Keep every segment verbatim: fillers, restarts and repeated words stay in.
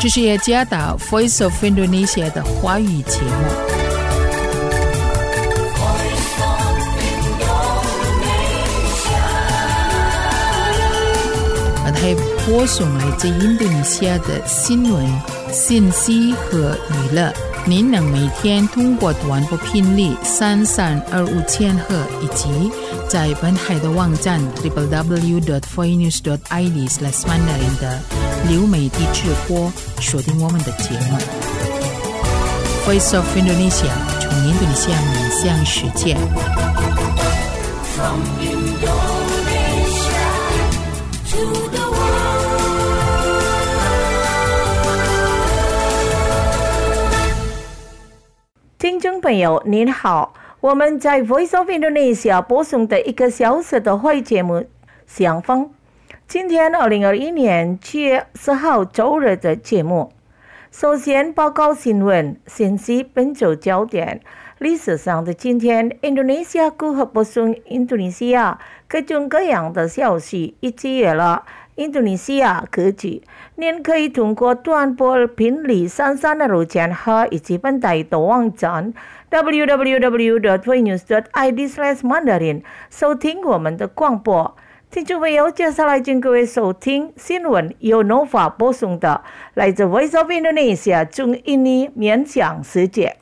这是雅加达 Voice of Indonesia 的华语节目。还播送来自印度尼西亚的新闻、信息和娱乐。您能每天通过短波频率三三二五千赫以及在本海的网站 double-u double-u double-u dot voinews dot i d slash mandarin 的流媒体直播锁定我们的节目。Voice of Indonesia 从印度尼西亚面向世界。From Indonesia to the 听众朋友您好，我们在 Voice of Indonesia 播送的一个小时的会节目相逢。今天二零二一年七月十号周日的节目，首先报告新闻信息本周焦点。历史上的今天，印度尼西亚如何播送印度尼西亚各种各样的消息，以及娱乐印度尼西亚科技。您可以通过短波频率三三二五千赫以及本台的网站 double-u double-u double-u dot voinews dot i d slash mandarin 收听我们的广播。听众朋友，接下来请各位收听新闻由 Nova 播送的来自 Voice of Indonesia 中印尼面向世界。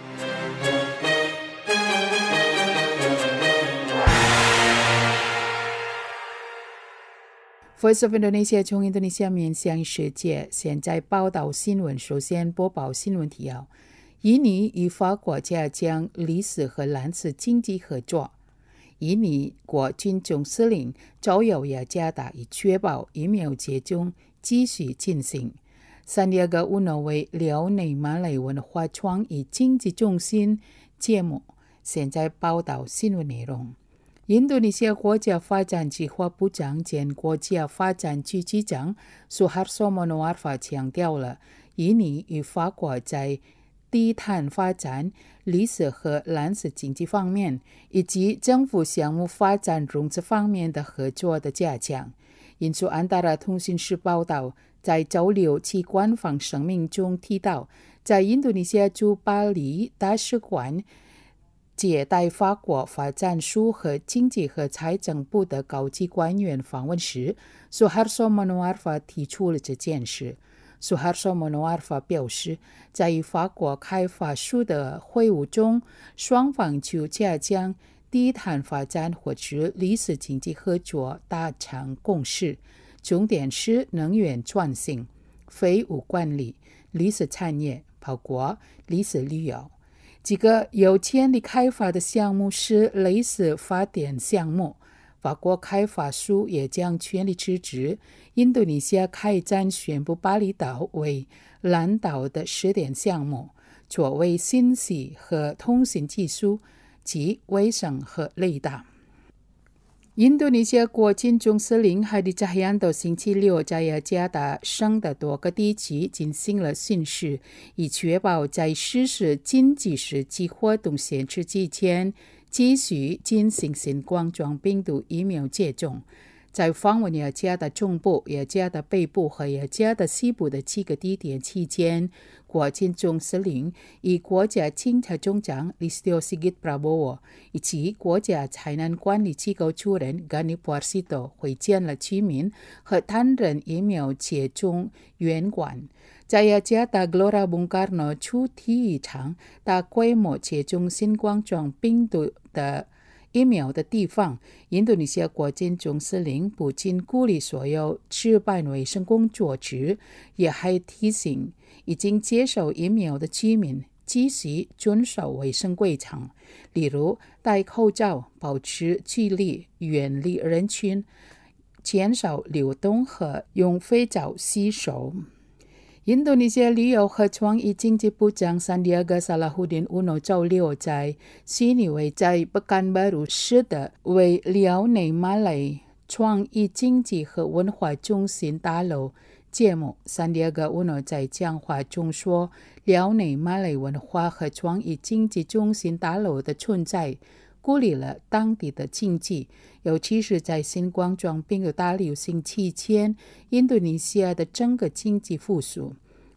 Voice of Indonesia 从印度尼西亚面向世界，现在报道新闻。首先播报新闻提要：印尼与法国加强历史和蓝色经济合作。印尼国军总司令周游雅加达以确保疫苗接种继续进行。三亚个乌诺为辽内马来文化创意经济中心节目。现在报道新闻内容。印度尼西亚国家发展计划部长兼国家发展局局长苏哈索莫诺瓦法强调了印尼与法国在低碳发展、绿色和蓝色经济方面，以及政府项目发展融资方面的合作的加强。印度安达拉通讯社报道，在周六其官方声明中提到，在印度尼西亚驻巴黎大使馆接待法国发展署和经济和财政部的高级官员访问时，苏哈索莫诺瓦法提出了这件事。苏哈索莫诺瓦法表示，在与法国开发署的会晤中，双方就加强低碳发展或者绿色经济合作达成共识，重点是能源转型、废物管理、绿色产业，包括绿色旅游。几个有潜力开发的项目是类似发电项目，法国开发署也将全力支持印度尼西亚开展宣布巴厘岛为蓝岛的试点项目，作为信息和通信技术及卫生和雷达。印度尼西亚国军总司令海迪扎亚多星期六在雅加达省的多个地区进行了巡视，以确保在实施紧急时期活动限制之前继续进行新冠状病毒疫苗接种。在访问雅加达中部、雅加达北部和雅加达西部的几个地点期间，国军总司令与国家警察总长 Listio Sigit Prabowo 以及国家灾难管理机构主任 Gani Puarsito 会见了居民和担任疫苗接种员官。在雅加达 Gelora Bung Karno 主体育场大规模接种新冠状病毒的疫苗的地方，印度尼西亚国军总司令不仅鼓励所有值班卫生工作者，也还提醒已经接受疫苗的居民继续遵守卫生规程，例如戴口罩、保持距离、远离人群、减少流动和用肥皂洗手。印度尼西亚旅游和创意经济部长桑迪亚戈·萨拉胡丁乌诺周六在悉尼为在北干巴鲁市的为辽内马来创意经济和文化中心大楼节目。桑迪亚戈乌诺在讲话中说，辽内马来文化和创意经济中心大楼的存在鼓励了当地的经济，尤其是在新冠状病毒大流行期间，印度尼西亚的整个经济复苏。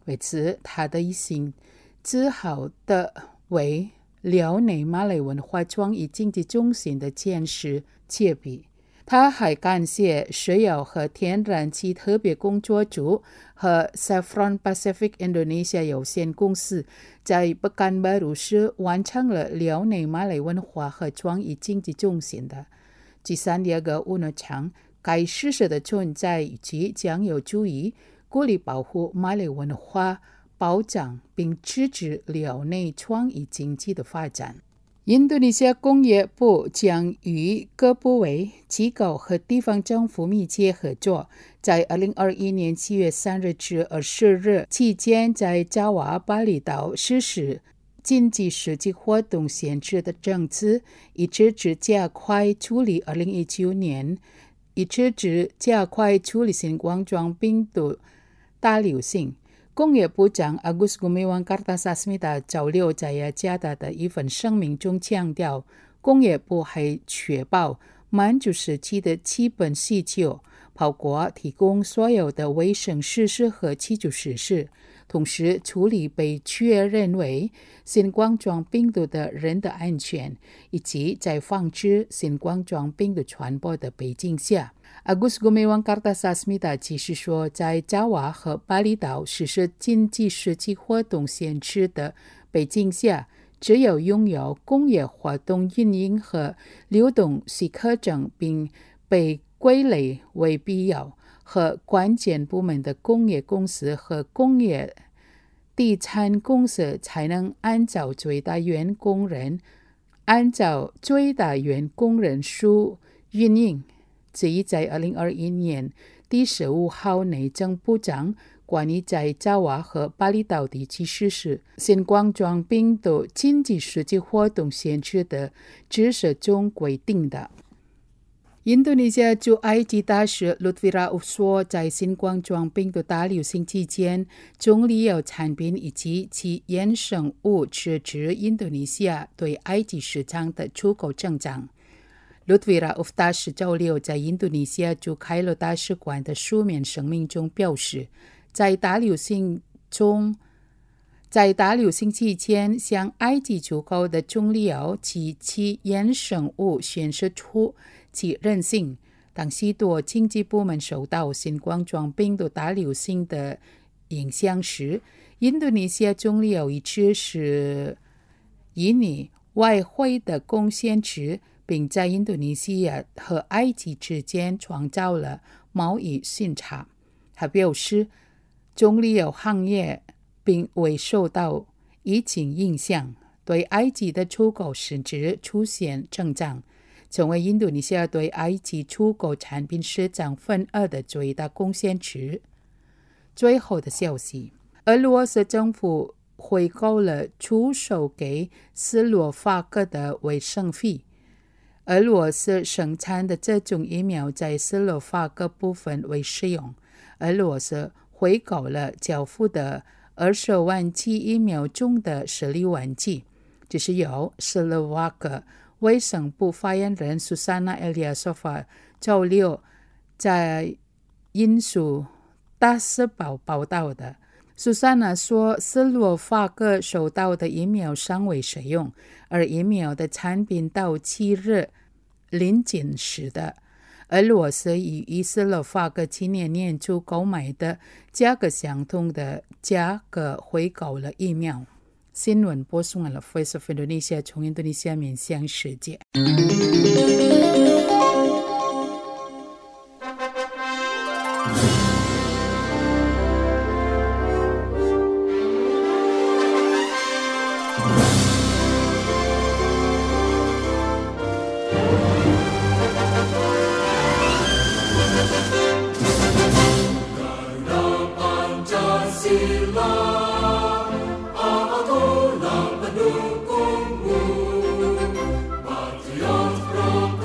为此他的一生自豪地为辽宁马来文化创意经济中心的建设接笔。他还感谢石油和天然气特别工作组和 Saffron Pacific Indonesia 有限公司在北干巴鲁市完成了辽宁马来文化和创意经济中心的第三列个运动场。该设施的存在以及将有助于鼓励保护马来文化，保障并支持辽内创意经济的发展。印度尼西亚工业部将与各部委、机构和地方政府密切合作，在二零二一年七月三日至二十日期间，在爪哇、巴厘岛实施经济实际活动限制的政策，以支持加快处理二零一九年，以支持加快处理新冠状病毒大流行。工业部长 Agus Gumiwang Kartasasmita 周六在雅加达的一份声明中强调，工业部还确保满足实际的基本需求，包括提供所有的卫生设施和基础设施，同时处理被确认为新冠状病毒的人的安全，以及在防止新冠状病毒传播的背景下。Agus Gumiwang Kartasasmita 继续说，在爪哇和巴厘岛实施经济实际活动限制的背景下，只有拥有工业活动运营和流动许可证并被归类为必要和关键部门的工业公司和工业地产公司才能按照最大员工人按照最大员工人数运营。至于在二零二一年第十五号内政部长关于在爪哇和巴厘岛地区实施新冠状病毒经济实际活动限制的指示中规定的。印度尼西亚驻埃及大使 Lutfi Rauf 说，在新冠状病毒大流行期间，棕榈油产品以及其衍生物支持印度尼西亚对埃及市场的出口增长。Lutfi Rauf 大使周六在印度尼西亚驻开罗大使馆的书面声明中表示，在大流行中，在大流行期间向埃及出口的棕榈油及其衍生物显示出其韧性。当许多经济部门受到新冠状病毒大流行的影响时，印度尼西亚棕榈油一直是印尼外汇的贡献值，并在印度尼西亚和埃及之间创造了贸易顺差。他表示，棕榈油行业并未受到疫情影响，对埃及的出口甚至出现增长，成为印度尼西亚对埃及出口产品市场份额的最大贡献值。最后的消息，俄罗斯政府回购了出售给斯洛伐克的卫生费。俄罗斯生产的这种疫苗在斯洛伐克部分未使用。俄罗斯回购了交付的二十万剂疫苗中的十六万剂，这是由斯洛伐克卫生部发言人 Susana Eliasova 周六在印度大字报报道的。Susana 说，斯洛伐克收到的疫苗尚未使用，而疫苗的产品到期日临近时的。俄罗斯以斯洛伐克今年年初购买的价格相同的价格回购了疫苗。新闻播送完了 Voice of Indonesia 从印度尼西亚面向世界。 Patriot Pro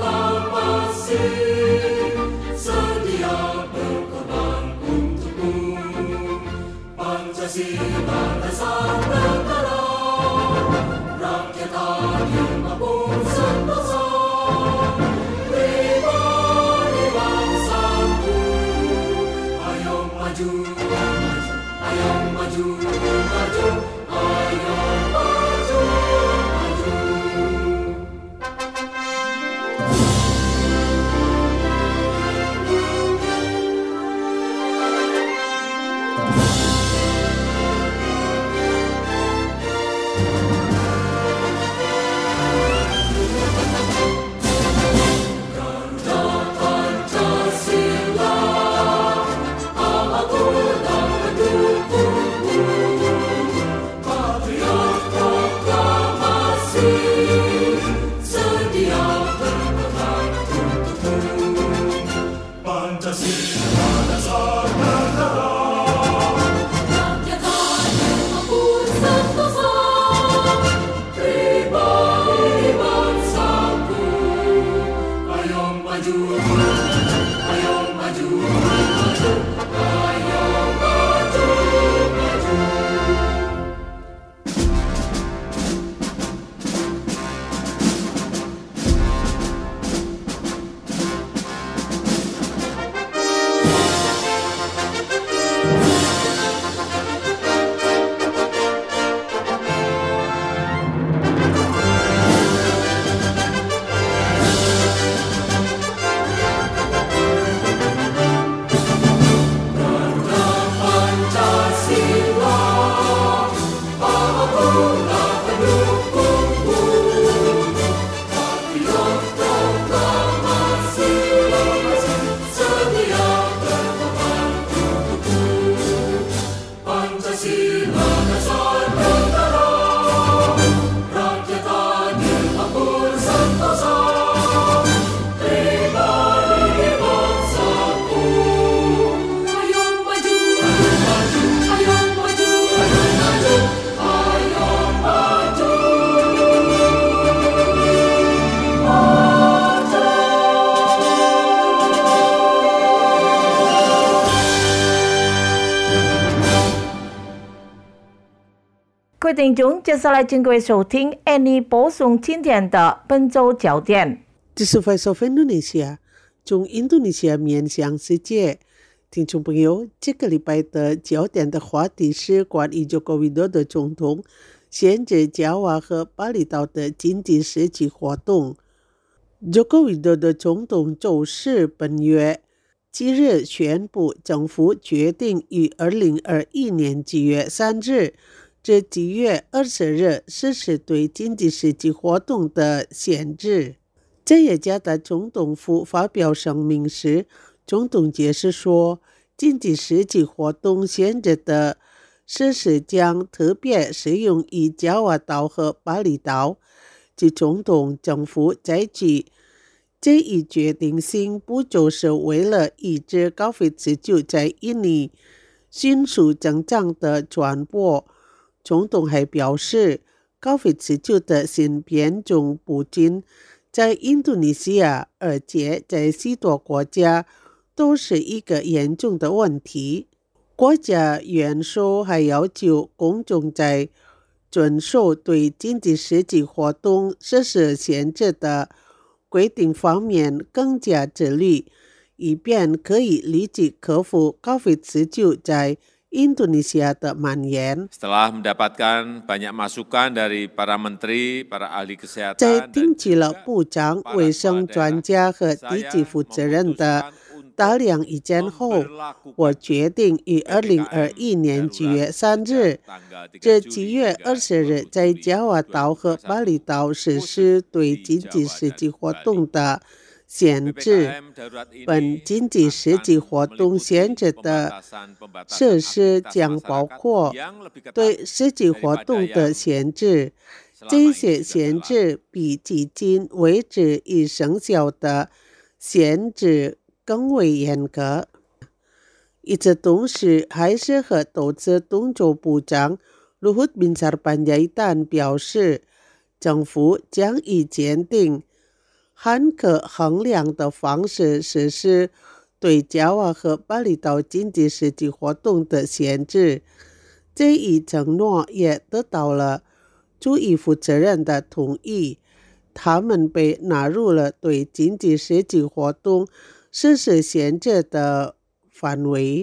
各位听众，接下来请各位收听 Annie 播送今天的本周焦点。 这是 Voice of Indonesia 从印度尼西亚面向世界。听众朋友，这个礼拜的焦点的话题是关于 Joko Widodo 总统限制爪哇和巴厘岛的经济实际活动。Joko Widodo 总统周四本月七日宣布，政府决定于二零二一年七月三日至七月二十日实施对经济实际活动的限制。在雅加达总统府发表声明时，总统解释说，经济实际活动限制的实施将特别适用于爪哇岛和巴厘岛。即总统政府采取这一决定性步骤是为了抑制 COVID 十九 在印尼迅速增长的传播。总统还表示 COVID 十九 的新变种不仅在印度尼西亚，而且在许多国家都是一个严重的问题。国家元首还要求公众在遵守对经济实际活动实施限制的规定方面更加自律，以便可以立即克服 COVID 十九 在Indonesia的蔓延。 Setelah mendapatkan banyak masukan dari para menteri, para ahli kesehatan 在听取了部长、卫生专家和地级负责人的大量意见后，我决定于二零二一年七月三日至七月二十日在爪哇岛和巴厘岛实施对经济实际活动的限制。本经济实际活动限制的设施将包括对实际活动的限制，这些限制比迄今为止已生效的限制更为严格。与此同时，还是和投资动作部长 Luhut Binsar Panjaitan 表示，政府将以坚定很可衡量的方式实施对爪哇和巴厘岛经济实际活动的限制。这一承诺也得到了主要负责人的同意，他们被纳入了对经济实际活动实施限制的范围。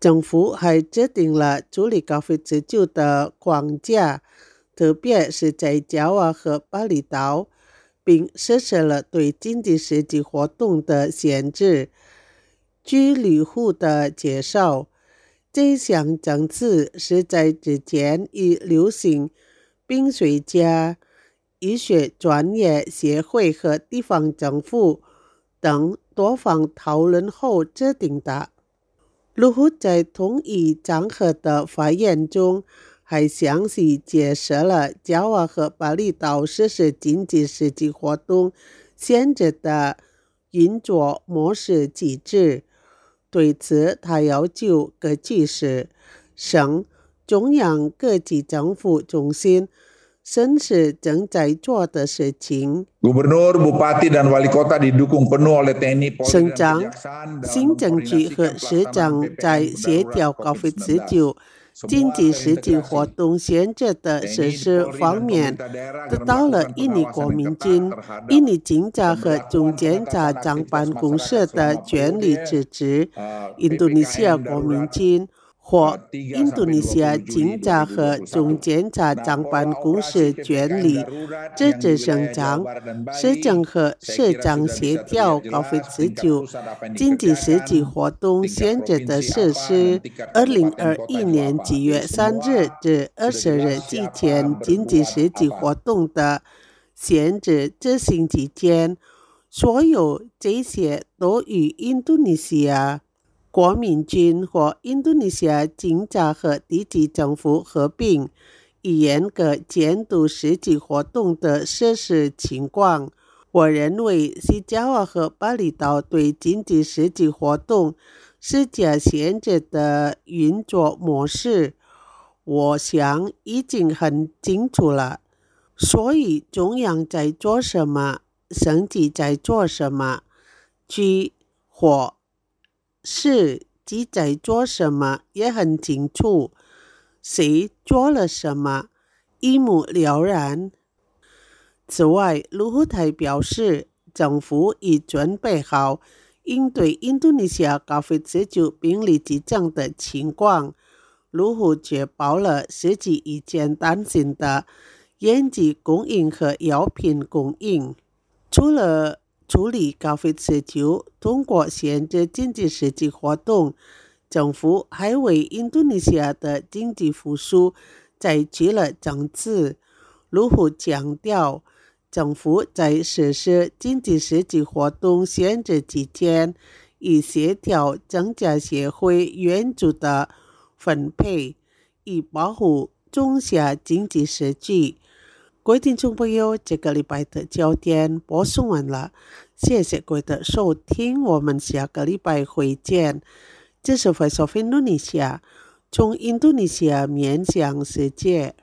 政府还制定了处理 COVID 十九 的框架，特别是在爪哇和巴厘岛，并实施了对经济实际活动的限制。据吕虎的介绍，这项政策是在之前与流行病学家、医学专业协会和地方政府等多方讨论后制定的。吕虎在同一场合的发言中还详细解释了爪哇和巴厘岛实施经济实际活动限制的运作模式机制。对此，他要求各区市、省、中央各级政府中心审视正在做的事情。 Gubernur, Bupati, dan Wali Kota didukung penuh oleh T N I, Polri, 省长、行政局和市长在协调 COVID 十九 经济实际活动限制的实施方面得到了印尼国民军、印尼警察和总检察长办公室的全力支持。印度尼西亚国民军或印度尼西亚警察和总检察长办公室全力支持省长、市长和市长协调 COVID 十九 经济实际活动限制的实施。二零二一年七月三日至二十日之前经济实际活动的限制执行期间，所有这些都与印度尼西亚国民军或印度尼西亚警察和地级政府合并，以严格监督实际活动的实施情况。我认为是爪哇和巴厘岛对经济实际活动施加限制的运作模式，我想已经很清楚了。所以中央在做什么，省级在做什么，区或市级在做什么也很清楚，谁做了什么一目了然。此外，卢虎台表示，政府已准备好应对印度尼西亚 COVID 十九 病例激增的情况。卢虎确保了实际以前担心的烟剂供应和药品供应。除了处理 COVID 十九 通过限制经济实际活动，政府还为印度尼西亚的经济复苏采取了政策。卢虎强调，政府在实施经济实际活动限制期间，以协调增加协会援助的分配，以保护中下经济实际。各位听众朋友，这个礼拜的焦点播送完了，谢谢各位的收听，我们下个礼拜会见。这是 Voice of Indonesia， 从印度尼西亚面向世界。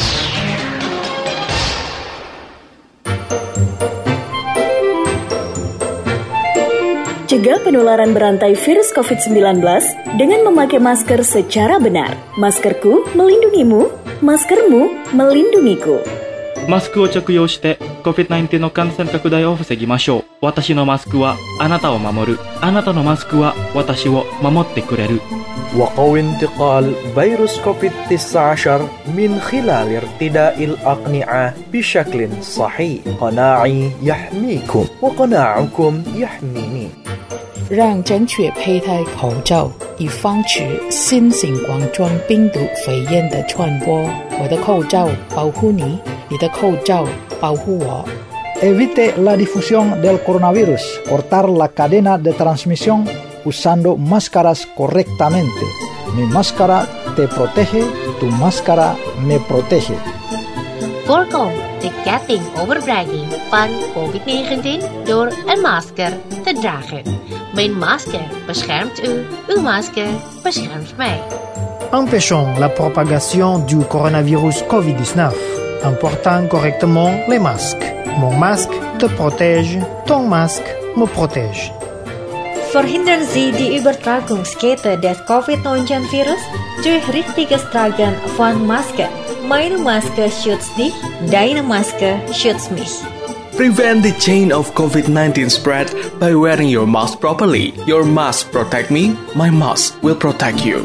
Cegah penularan berantai virus covid sembilan belas dengan memakai masker secara benar. Maskerku melindungimu, maskermu melindungiku. マスクを着用して コビッドナインティーン の感染拡大を防ぎましょう。私のマスクはあなたを守る。あなたのマスクは私を守ってくれる。 وقوي انتقال فيروس كوفيد تسعة عشر من خلال ارتداء الأقنعة بشكل صحيح. قناعي يحميكم وقناعكم يحميني. 让正确佩戴口罩，以防止新型冠状病毒肺炎的传播。我的口罩保护你，你的口罩保护我。 Evite la difusión del coronavirus. Cortar la cadena de transmisión usando máscaras correctamente. Mi máscara te protege, tu máscara me protege. Voorkom de ketting overbrenging van covid negentien door een masker te dragen. Mijn masker beschermt u, uw masker beschermt mij. Empêchons la propagation du coronavirus covid dix-neuf en portant correctement les masques. Mon masque te protège, ton masque me protège. Verhindern Sie die Übertragungskette des covid neunzehn virus durch richtiges Tragen von Masken. Meine Maske schützt dich, deine Maske schützt mich. Prevent the chain of COVID nineteen spread by wearing your mask properly. Your mask protect me, my mask will protect you.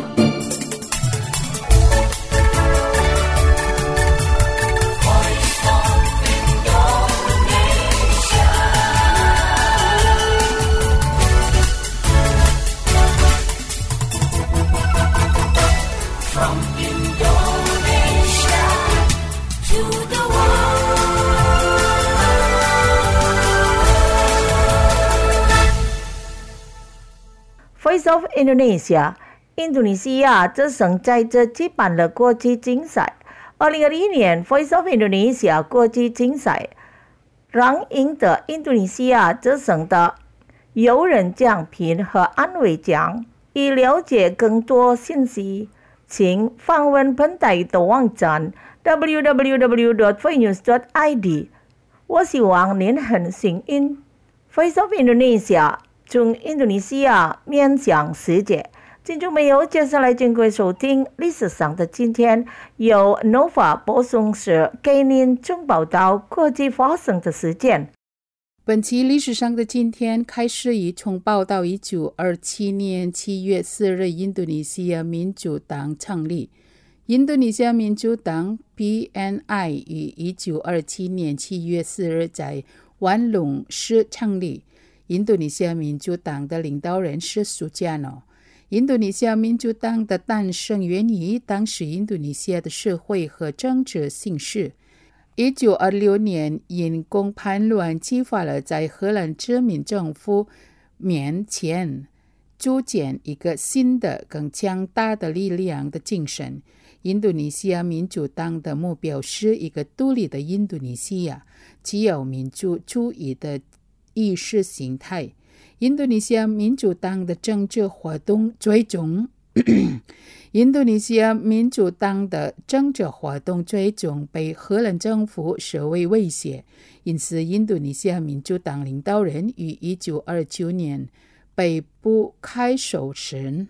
Voice of Indonesia， 印度尼西亚这省在这举办了国际竞赛。二零二一年 Voice of Indonesia 国际竞赛让赢得印度尼西亚这省的友人奖品和安慰奖。以了解更多信息，请访问本台的网站 double-u double-u double-u dot voinews dot i d。 我希望您很幸运。 Voice of Indonesia 从印度尼西亚面向世界。听众朋友，接下来请各位收听历史上的今天，由 Nova 播送时给您总报道国际发生的事件。 本期历史上的今天开始于从报道一九二七年七月四日印度尼西亚民主党成立。印度尼西亚民主党 P N I 于一九二七年七月四日在万隆市成立。印度尼西亚民主党的领导人是苏加诺。印度尼西亚民主党的诞生源于当时印度尼西亚的社会和政治形势。一九二六年，因公叛乱激发了在荷兰殖民政府面前组建一个新的、更强大的力量的精神。印度尼西亚民主党的目标是一个独立的印度尼西亚，具有民族主义的意识形态。印度尼西亚民主党的政治活动最终印度尼西亚民主党的政治活动最终被荷兰政府视为威胁，因此印度尼西亚民主党领导人于一九二九年被捕开受审。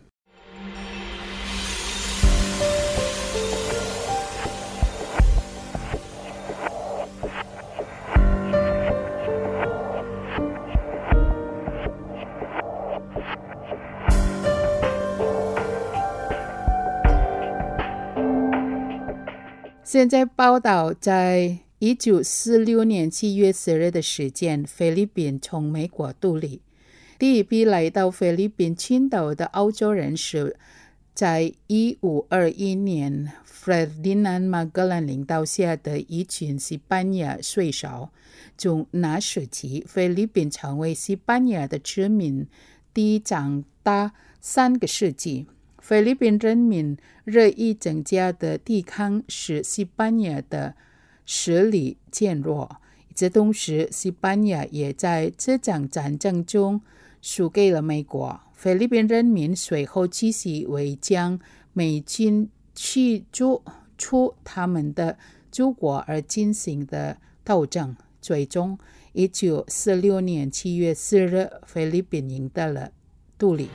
现在报道，在一九四六年七月四日的时间，菲律宾从美国独立。第一批来到菲律宾群岛的澳洲人是在一五二一年 Ferdinand Magellan 领导下的一群西班牙水手。从那时起，菲律宾成为西班牙的殖民地长达三个世纪。菲律宾人民日益增加的抵抗使西班牙的实力减弱。与此同时，西班牙也在这场战争中输给了美国。菲律宾人民随后继续为将美军驱逐出他们的祖国而进行的斗争。最终，一九四六年七月四日，菲律宾赢得了独立。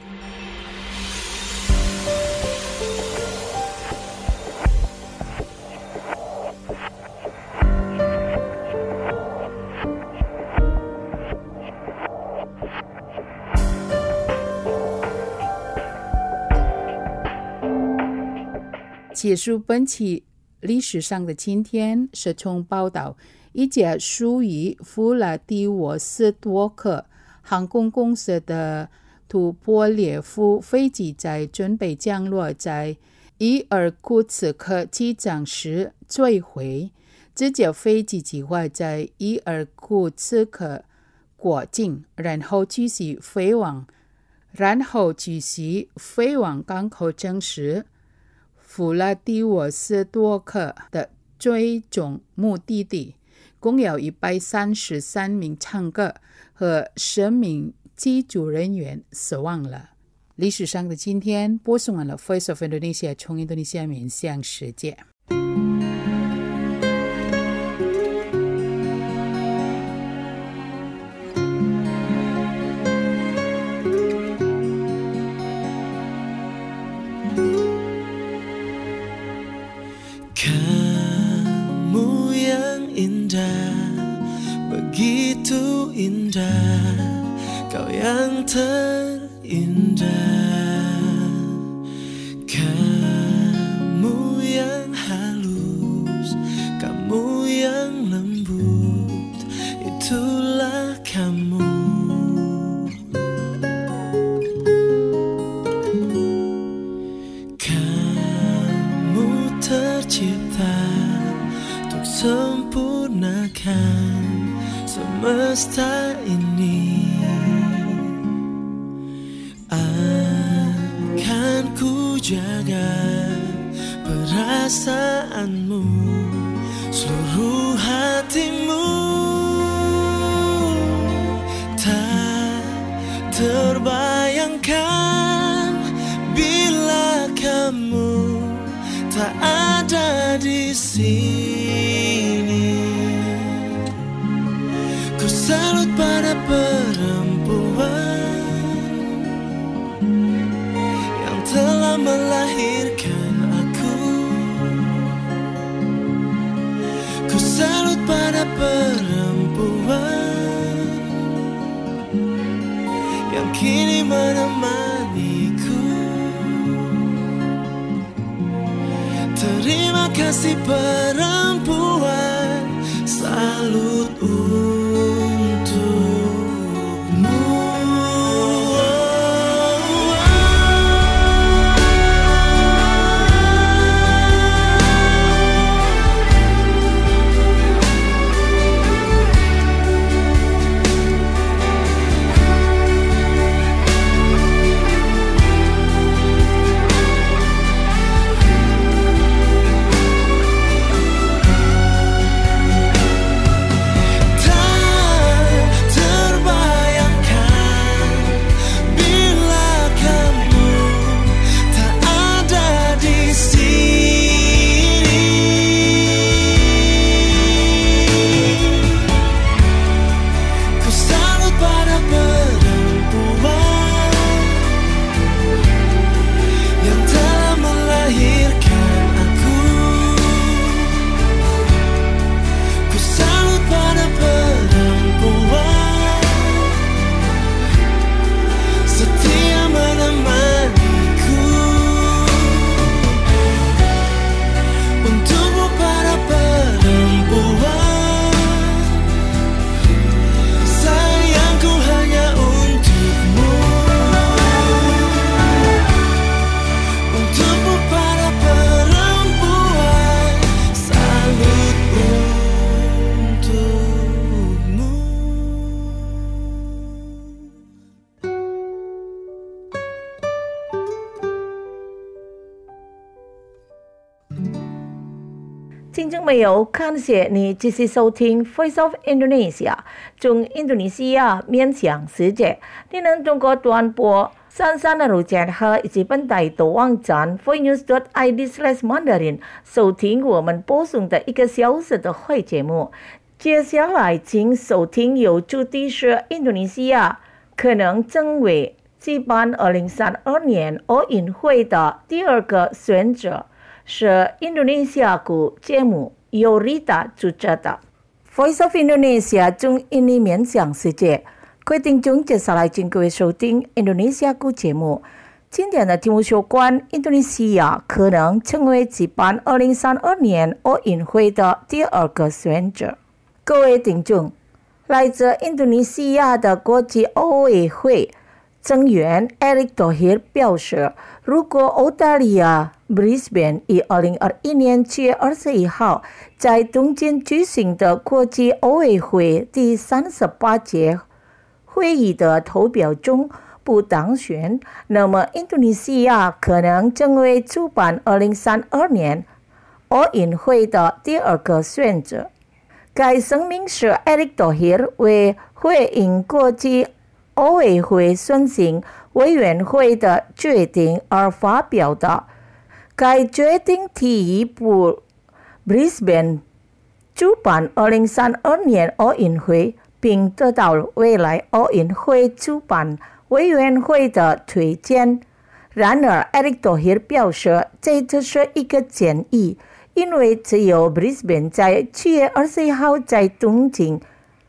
结束本期历史上的今天，是从报道一架属于弗拉迪沃斯多克航空公司的图波列夫飞机在准备降落在伊尔库茨克机场时坠毁。这架飞机计划在伊尔库茨克过境，然后继续飞往然后继续飞往港口证实弗拉迪沃斯多克的最终目的地。共有一百三十三名乘客和十名机组人员死亡了。历史上的今天播送完了 Voice of Indonesia 从印度尼西亚面向世界。 begitu indah, kau yang terindah. Kamu yang halus, kamu yang lembut, itulah kamu. Kamu tercipta untuk sempurnakan semesta ini. Akan ku jaga perasaanmu, seluruh hatimu. Tak terbayangkan bila kamu tak ada di sini. Ku salut pada perempuan yang telah melahirkan aku. Ku salut pada perempuan yang kini menemaniku. Terima kasih perempuan, salut untukmu. 听众朋友，感谢你继续收听 Voice of Indonesia 中印度尼西亚面向世界。你能通过短波、线上的路线和以及本台的网站 voicenews dot i d slash mandarin 收听我们播送的一个小时的会节目。接下来，请收听由主题是印度尼西亚可能成为举办二零三二年奥运会的第二个选择。是印度尼西亚国节目由 Rita 主持的 Voice of Indonesia 中印尼面向世界。各位听众，接下来请各位收听印度尼西亚国节目。今天的题目有关印度尼西亚可能成为举办二零三二年奥运会的第二个选择。各位听众，来自印度尼西亚的国际奥委会成员 Erick Thohir 表示，如果澳大利亚 Brisbane 以二零二一年七月二十一号在东京举行的国际奥委会第三十八届会议的投票中不当选，那么印度尼西亚可能成为主办二零三二年奥运会的第二个选择。该声明是 Erick Thohir 为回应国际奥委会选举委员会的决定而发表的。该决定提议不 Brisbane 主办二零三二年奥运会，并得到未来奥运会主办委员会的推荐。然而 Erick Thohir 表示，这只是一个建议，因为只有 Brisbane 在七月二十一号在东京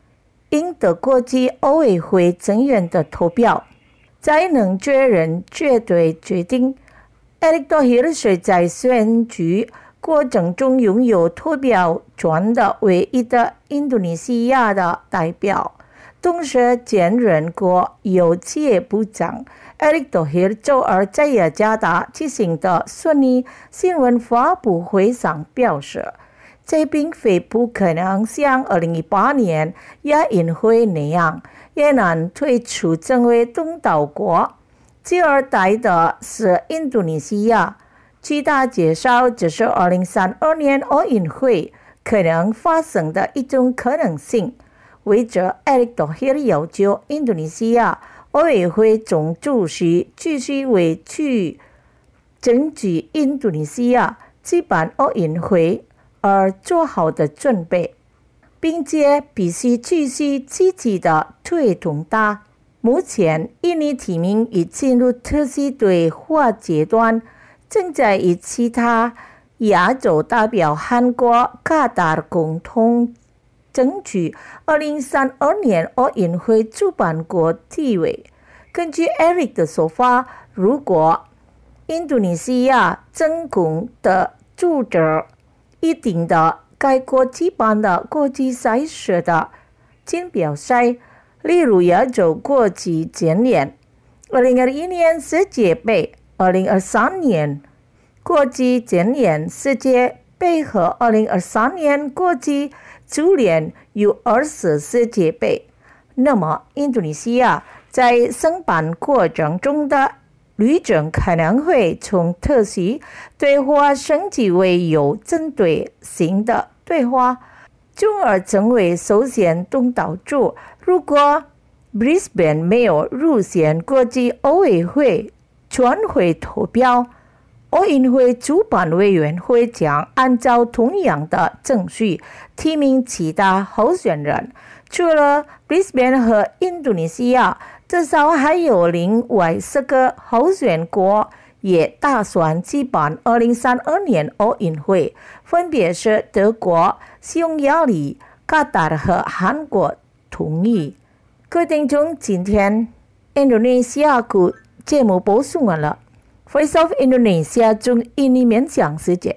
赢得国际奥委会成员的投票，才能确认绝对决定。Erick Thohir 是在选举过程中拥有投票权的唯一的印度尼西亚的代表，同时兼任过邮接部长。Erick Thohir 周二在雅加达举行的顺利新闻发布会上表示，这并非不可能像二零一八年亚运会那样，越南退出成为东道国，取而代的是印度尼西亚。据他介绍，这是二零三二年奥运会可能发生的一种可能性。为着 Erick Thohir 要求印度尼西亚奥委会总主席继续为去争取印度尼西亚举办奥运会而做好的准备，并且必须继续积极的推动它。目前，印尼提名已进入特殊对话阶段，正在与其他亚洲代表韩国、卡达尔共同争取二零三二年奥运会主办国地位。根据 Erick 的说法，如果印度尼西亚成功的组织一定的该国举办的国际赛事的锦标赛，例如亚洲国际竞联、二零二一年世界杯、二零二三年国际竞联世界杯和二零二三年国际足联 U 二十 世界杯，那么印度尼西亚在申办过程中的旅程可能会从特殊对话升级为有针对性的对话，从而成为首选东道主。如果 Brisbane 没有入选国际奥委会全会投票，奥运会主办委员会将按照同样的程序提名其他候选人。除了 Brisbane 和印度尼西亚，至少还有另外四个候选国也打算举办二零三二年奥运会，分别是德国、匈牙利、卡达尔和韩国。同意。各位听众，今天印度尼西亚股节目播送完了。Voice of Indonesia 中印尼面向世界。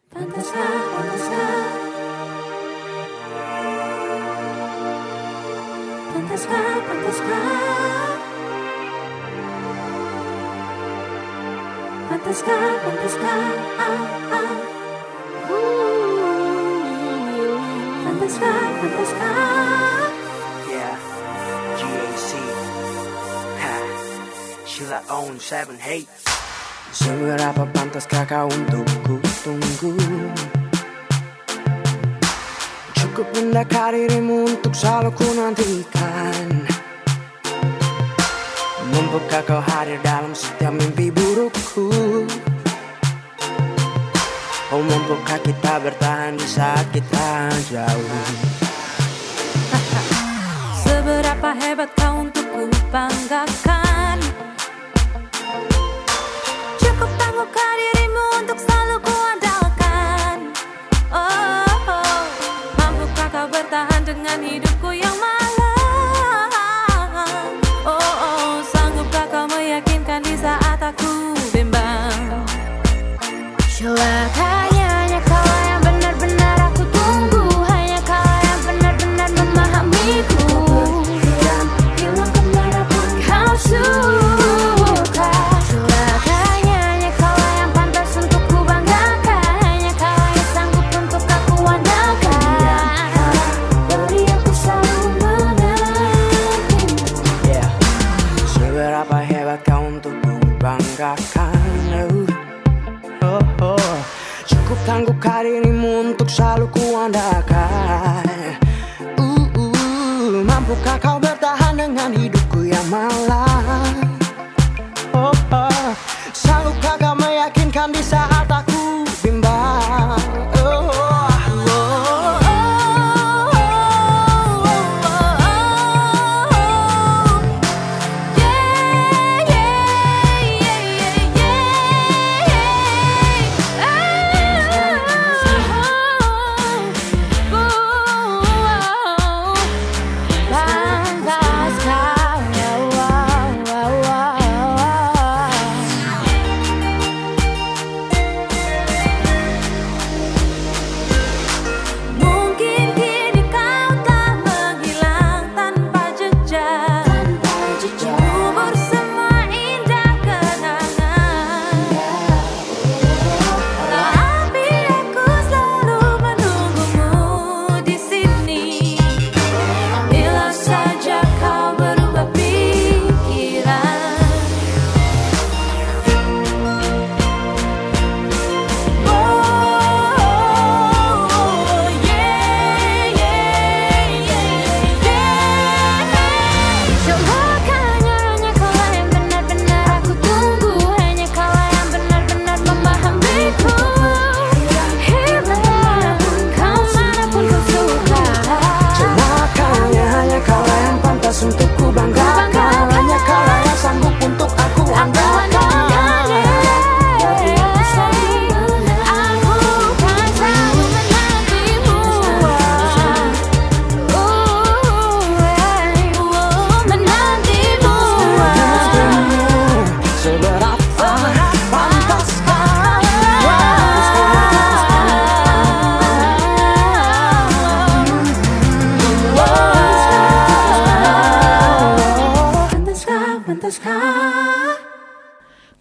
Yeah, G A C, ha, Sheila on seven hey. Seberapa pantaskah kau untuk ku tunggu? Cukup mendekati dirimu untuk selalu ku nantikan. Mampukah kau hadir dalam setiap mimpi burukku? Oh, mampukah kita bertahan di saat kita jauh? Seberapa hebat kau untuk ku banggakan? Cukup tangguhkah dirimu untuk selalu ku andalkan? Oh, oh, mampukah kau bertahan dengan hidupku yang malang? Oh, oh, sanggupkah kau meyakinkan di saat aku bimbang? Hanya kau yang benar-benar aku tunggu, hanya kau yang benar-benar memahamiku. Dan bilang kemanapun kau suka. Hanya kau yang pantas untuk ku banggakan, hanya kau yang sanggup untuk aku andalkan. Dari aku selalu menantimu. Yeah. Seberapa hebat kau untuk ku banggakan? Oh, oh. Cukup tangguhkah dirimu untuk selalu ku andalkan? uh, uh, Mampukah kau bertahan dengan hidupku yang malang? Oh, oh. Sanggupkah kau meyakinkan di saat aku bimbang? Oh, oh. Bye.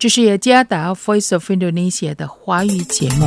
这是雅加达 Voice of Indonesia 的华语节目。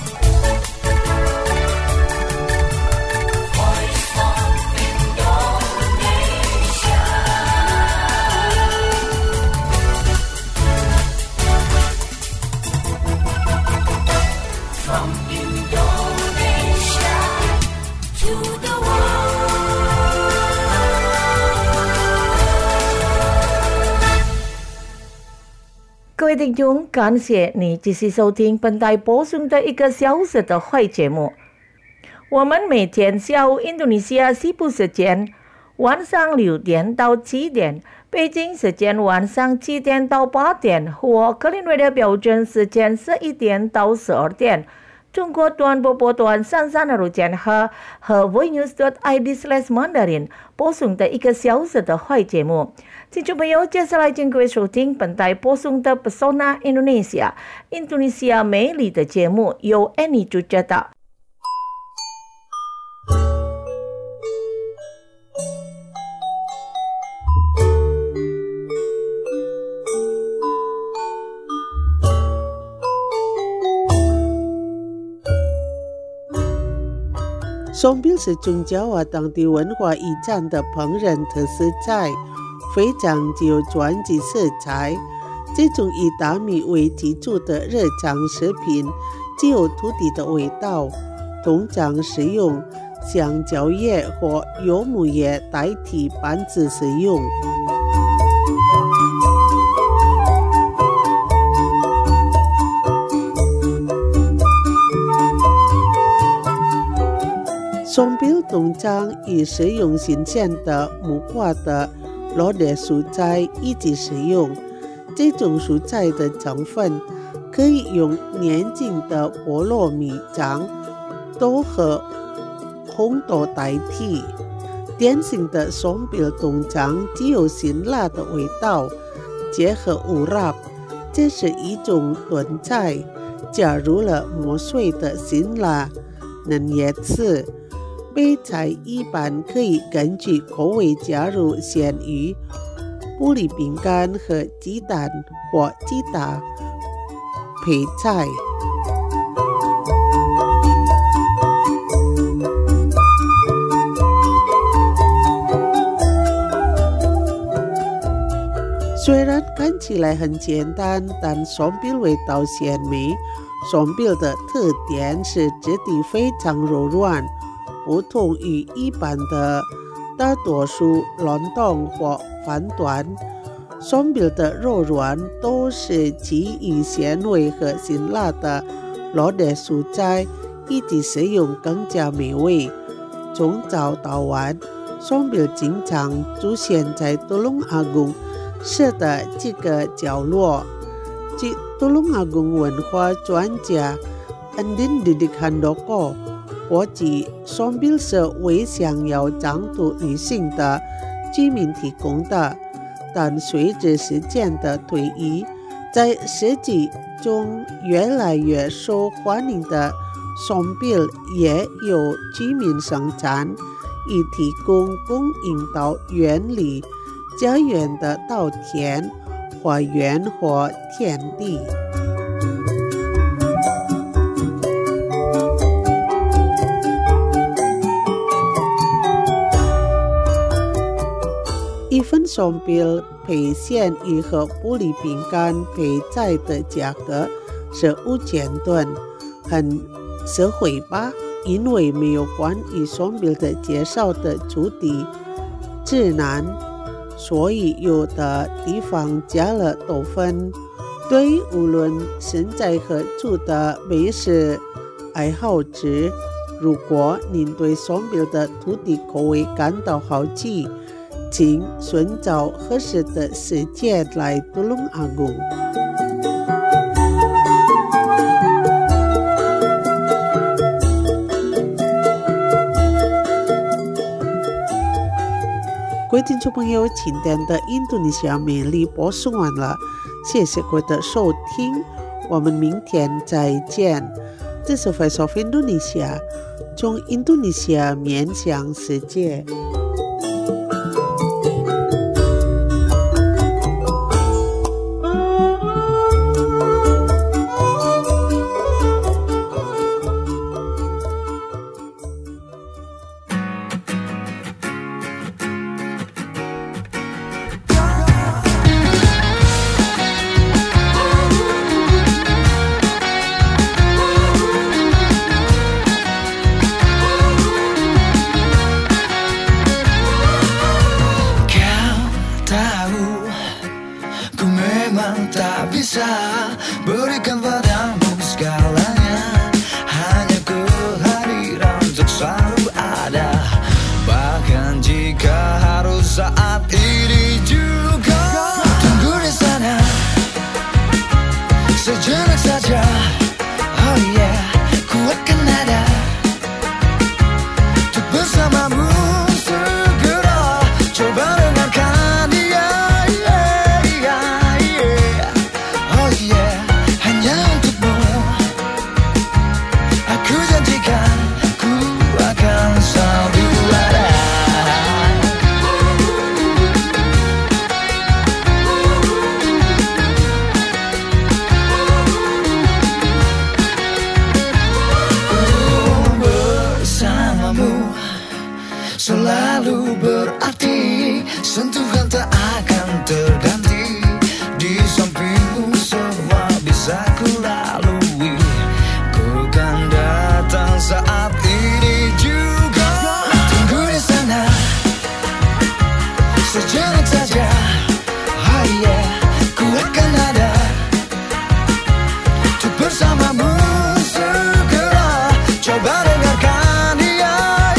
各位听众，感谢你继续收听本台播送的一个小时的会节目。我们每天下午印度尼西亚西部时间晚上六点到七点，北京时间晚上七点到八点，或格林威的标准时间十一点到十二点。中国短波波段三三二千赫和 voinews dot i d slash mandarin 播送的一个小时的会节目。听众朋友，接下来请各位收听本台播送的 Pesona Indonesia 印度尼西亚美丽的节目，由 Annie 主持的。 松饼是中焦华当地文化遗产的烹饪特色菜，非常具有传统色彩。这种以大米为基础的日常食品具有土地的味道，通常使用香蕉叶或柚木叶代替板子使用。松饼通常以使用新鲜的木瓜的罗列蔬菜一起使用，这种蔬菜的成分可以用年轻的菠萝蜜浆、豆和红豆代替。典型的松饼通常具有辛辣的味道，结合乌拉，这是一种炖菜，加入了磨碎的辛辣嫩叶子。备菜一般可以根据口味加入鲜鱼、布里饼干和鸡蛋或鸡蛋配菜。虽然看起来很简单，但松饼味道鲜美。松饼的特点是质地非常柔软，不同于一般的大多数冷冻或饭团。松饼的柔软都是基于纤维和辛辣的罗列蔬菜一起使用更加美味。从早到晚，松饼经常出现在Tulung Agung市的这个角落。据Tulung Agung文化专家 Andin Didik Handoko国际松饼是为想要长度女性的居民提供的，但随着时间的推移，在实际中越来越受欢迎的松饼也由居民生产，以提供供应到园里、家园的稻田、花园或田地。一份松饼配鲜鱼和布里饼干配菜的价格是五千吨，很实惠吧？因为没有关于松饼的介绍的主题指南，所以有的地方加了豆粉。对于无论身在何处的美食爱好者，如果您对松饼的土地口味感到好奇，请寻找合适的时间来Tulung Agung。各位听众朋友，今天的印度尼西亚美丽播送完了，谢谢各位的收听，我们明天再见。这是 Voice of Indonesia， 从印度尼西亚面向世界。 bisa berikan padamu segalanya. Hanya kehadiran untuk selalu ada. Bahkan jika harus saat ini juga. Tunggu di sana sejenak saja. Oh yeah, ku akan ada untuk bersamamu segera. Coba dengarkan dia, yeah, yeah, yeah. Oh yeah, hanya untukmu. Aku janjikan ku akan selalu ada. Selalu berarti sentuhan tak akan terganti. Di sampingmu semua bisa ku lalui. Ku kan datang saat ini juga. Tunggu di sana sejenak saja. Oh yeah, ku akan ada untuk bersamamu segera. Coba dengarkan dia.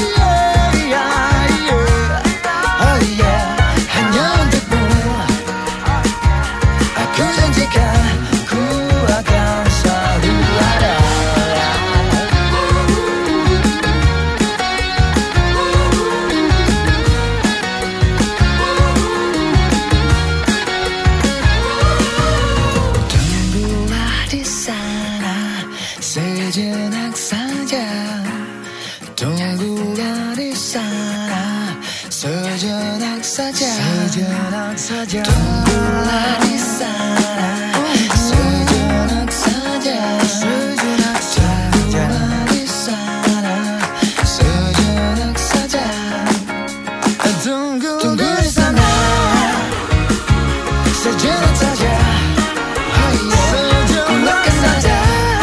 Sejenak saja, tunggulah di sana. Sejenak saja, sejenak saja, tunggulah di sana. Sejenak saja, sejenak saja, di sana. Sejenak saja, tunggu, tunggu di sana. Sejenak saja, oh yeah, sejenak saja.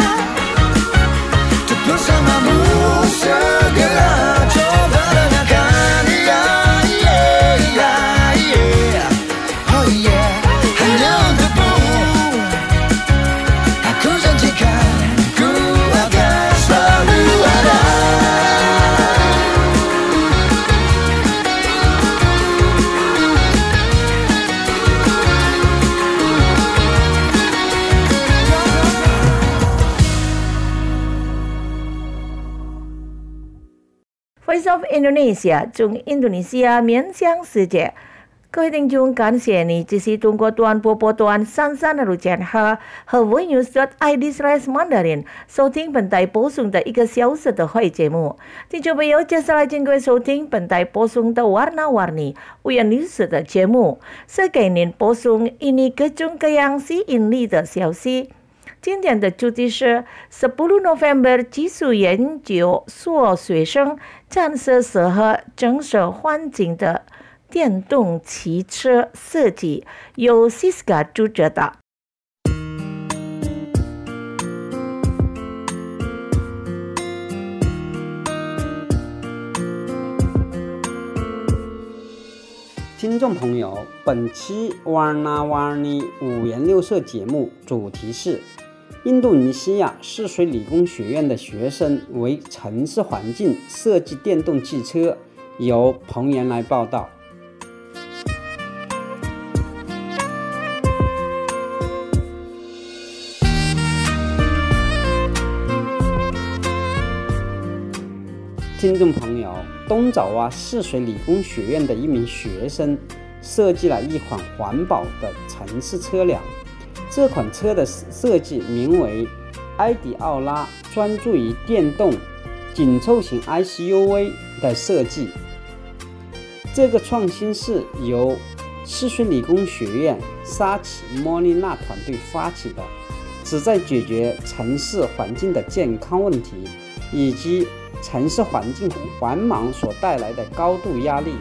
Bersamamu segera. Coba dengarkan dia, yeah, yeah, yeah. Oh yeah, hanya untukmu. Aku janjikan ku akan selalu ada. Voice of Indonesia 中印度尼西亚面向世界。各位听众，感谢你继续通过短波波段三三二六减和和 voinews.id slash mandarin 收听本台播送的一个小时的会节目。听众朋友，接下来请各位收听本台播送的 warna-warni 五颜六色的节目，是给您播送印尼各种各样吸引力的消息。今天的主题是十八 November 技术研究所学生展示适合城市环境的电动汽车设计，由 Siska 主持的。 听众朋友，本期 warna-warni 五颜六色节目主题是印度尼西亚泗水理工学院的学生为城市环境设计电动汽车，由彭源来报道。听众朋友，东爪哇泗水理工学院的一名学生设计了一款环保的城市车辆。这款车的设计名为埃迪奥拉，专注于电动紧凑型 S U V 的设计。这个创新是由泗水理工学院沙奇莫莉娜团队发起的，旨在解决城市环境的健康问题，以及城市环境繁忙所带来的高度压力。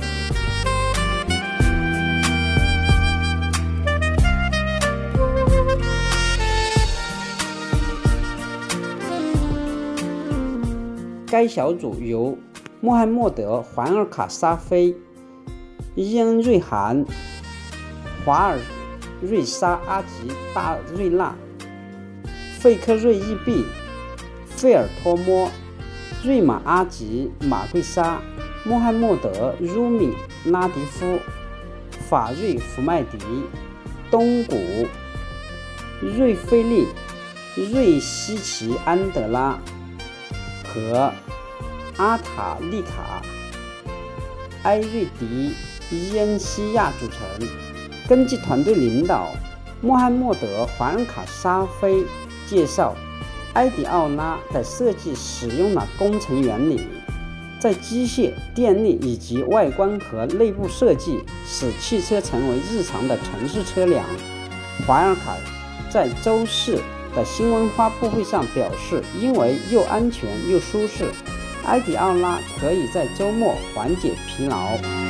该小组由穆罕默德·怀尔卡沙菲、伊恩·瑞涵、华尔瑞莎阿吉大瑞纳、费克瑞伊毕、费尔托莫、瑞玛阿吉马贵莎、穆罕默德茹米拉迪夫、法瑞福麦迪、东古、瑞菲利、瑞西奇安德拉和阿塔利卡、埃瑞迪伊恩西亚组成。根据团队领导穆罕默德·怀尔卡沙菲介绍，埃迪奥拉的设计使用了工程原理，在机械、电力以及外观和内部设计，使汽车成为日常的城市车辆。怀尔卡在周四的新闻发布会上表示，因为又安全又舒适，埃迪奥拉可以在周末缓解疲劳。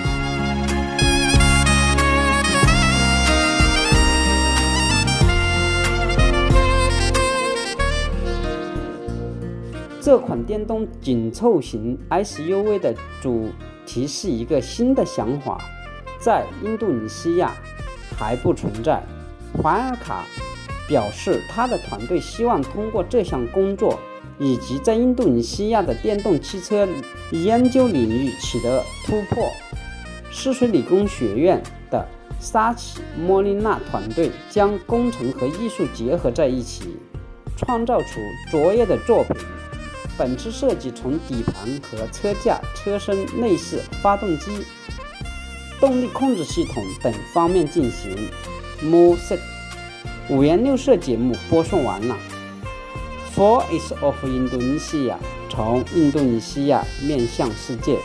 这款电动紧凑型 S U V 的主题是一个新的想法，在印度尼西亚还不存在。怀尔卡表示，他的团队希望通过这项工作以及在印度尼西亚的电动汽车研究领域取得突破。泗水理工学院的沙奇莫莉娜团队将工程和艺术结合在一起，创造出卓越的作品。本次设计从底盘和车架、车身、内饰、发动机、动力控制系统等方面进行。Moset 五颜六色节目播送完了。Voice of Indonesia 从印度尼西亚面向世界。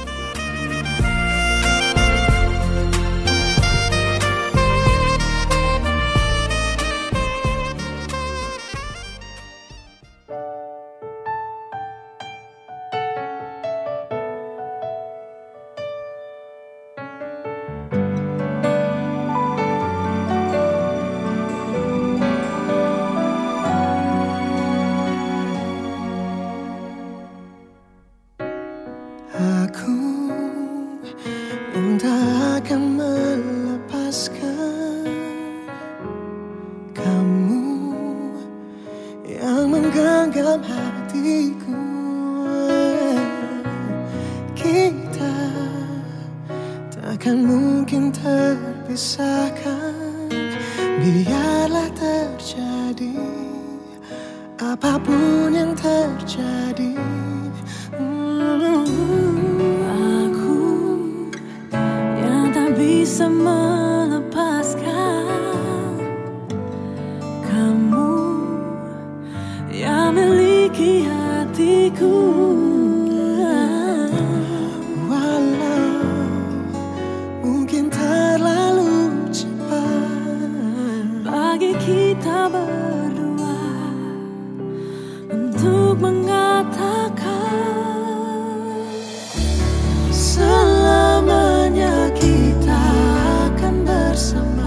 Takkan mungkin terpisahkan, biarlah terjadi apapun yang terjadi. hmm. Aku yang tak bisa melepaskan kamu yang miliki hatiku. Kita berdua untuk mengatakan selamanya kita akan bersama,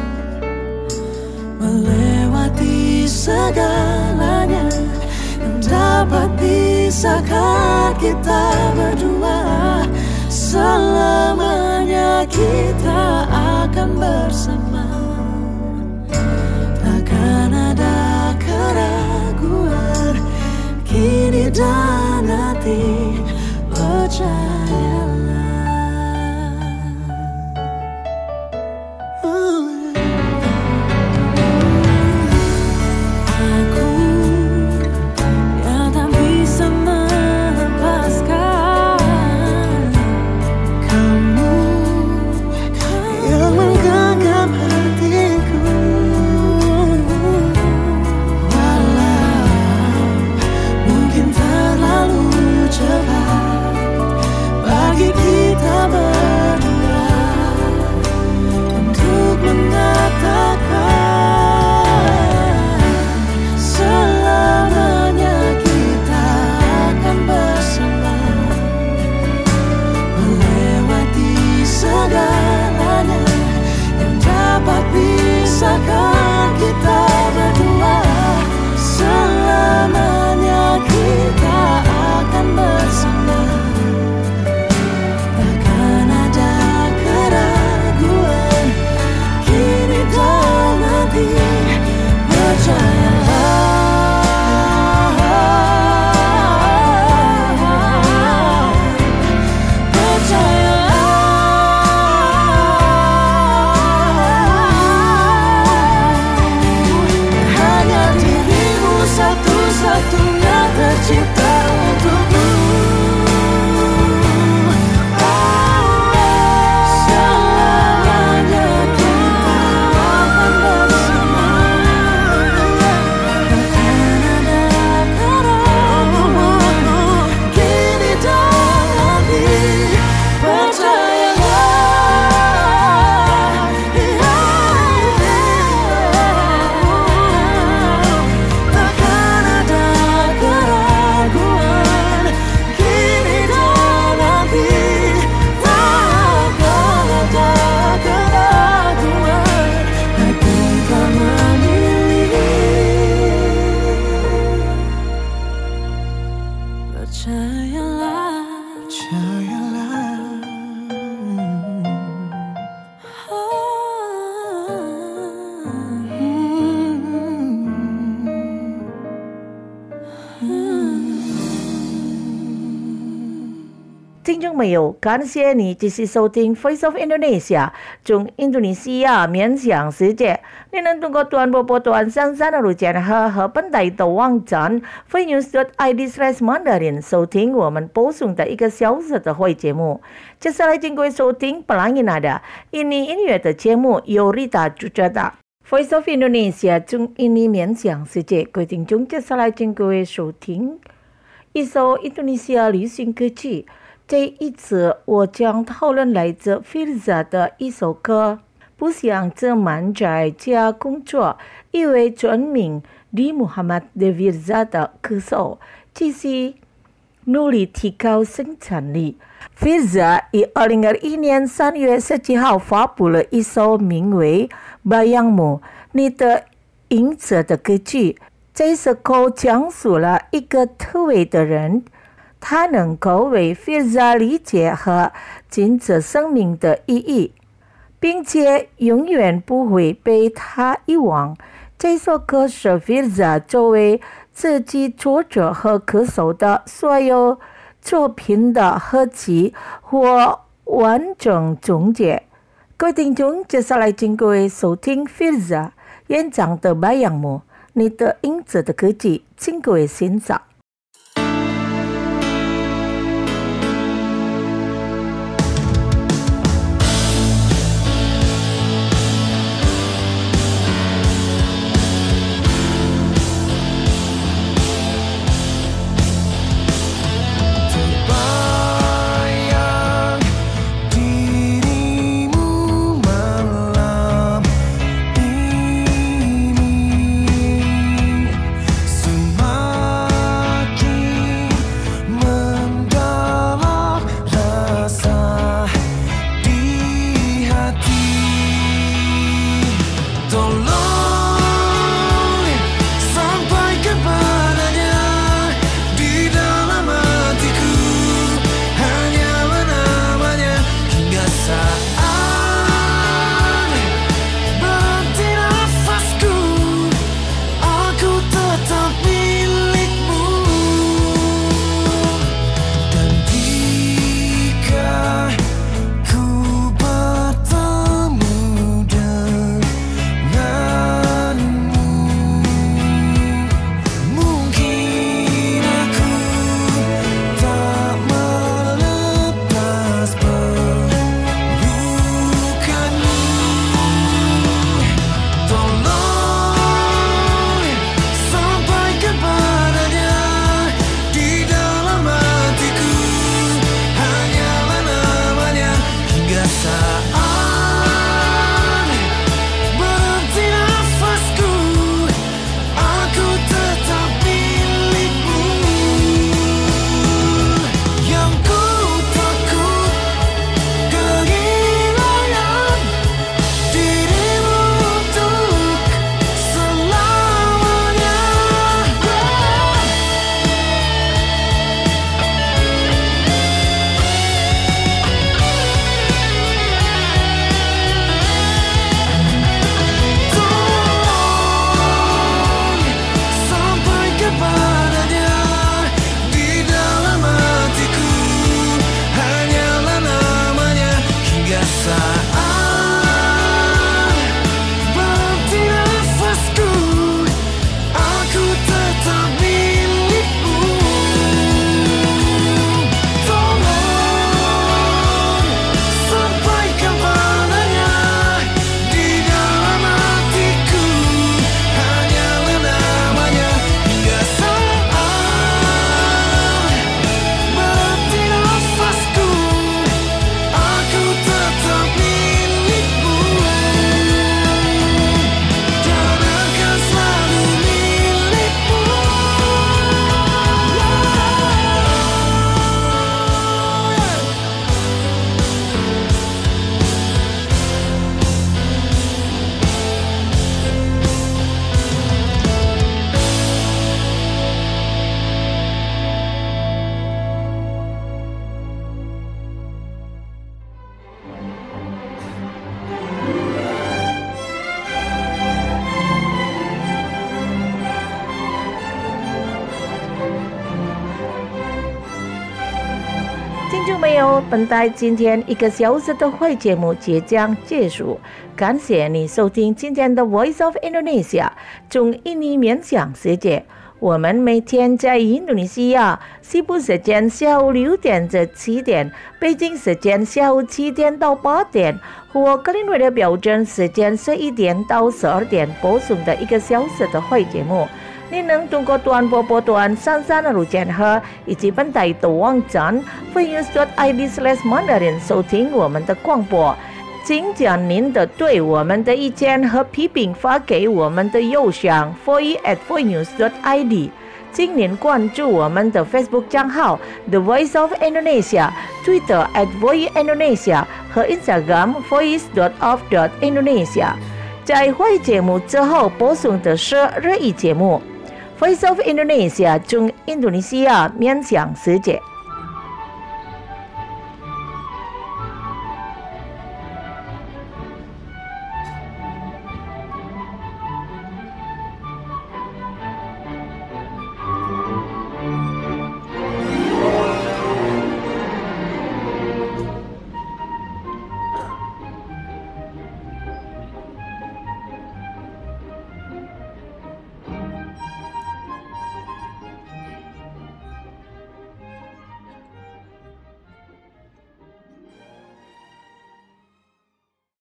melewati segalanya yang dapat pisahkan kita berdua. Selamanya kita akan bersama, takkan ada keraguan kini dan nanti, percayalah. Aku yang tak bisa melepaskan kamu 听众朋友，感谢你继续收听 Voice of Indonesia 中印度尼西亚面向世界。你能通过短波波短上山的路线和和本台的网站 voinews dot i d slash mandarin 收听我们播送的一个小时的会节目。接下来请各位收听 Pelangi Nada， ini 音乐的节目由 Rita 主持的。Voice of Indonesia 中印尼面向世界，各位听众，接下来请各位收听一首印度尼西亚流行歌曲。这一次我将讨论来自 Firza 的一首歌，不想这满在家工作，一位全名李穆罕默德 Firza 的歌手，继续努力提高生产力。Firza 于二零二一年三月十七号发布了一首名为《Bayangmu》你的影子的歌曲。这首歌讲述了一个特别的人，他能够为 Firza 理解和坚持生命的意义，并且永远不会被他遗忘。这首歌是 Firza 作为自己作者和歌手的所有作品的合集或完整总结。各位听众，接下来请各位收听 Firza 演唱的《Bayangmu》你的影子的歌曲，请各位欣赏。 Aku tetap 到本台今天一个小时的会节目即将结束，感谢你收听今天的 Voice of Indonesia 中印尼面向世界。我们每天在印度尼西亚西部时间下午六点至七点，北京时间下午七点到八点，和格林威的标准时间十一点到十二点播送的一个小时的会节目。你能通过短波波段三三二五千赫以及本台的网站 voice dot i d slash mandarin 收听我们的广播。请将您的对我们的意见和批评发给我们的邮箱 voice at voicenews dot i d。请您关注我们的 Facebook 账号 The Voice of Indonesia、Twitter at Voice Indonesia 和 Instagram voice dot of dot indonesia。在会节目之后播送的是日语节目 Voice of Indonesia 中印度尼西亚面向世界。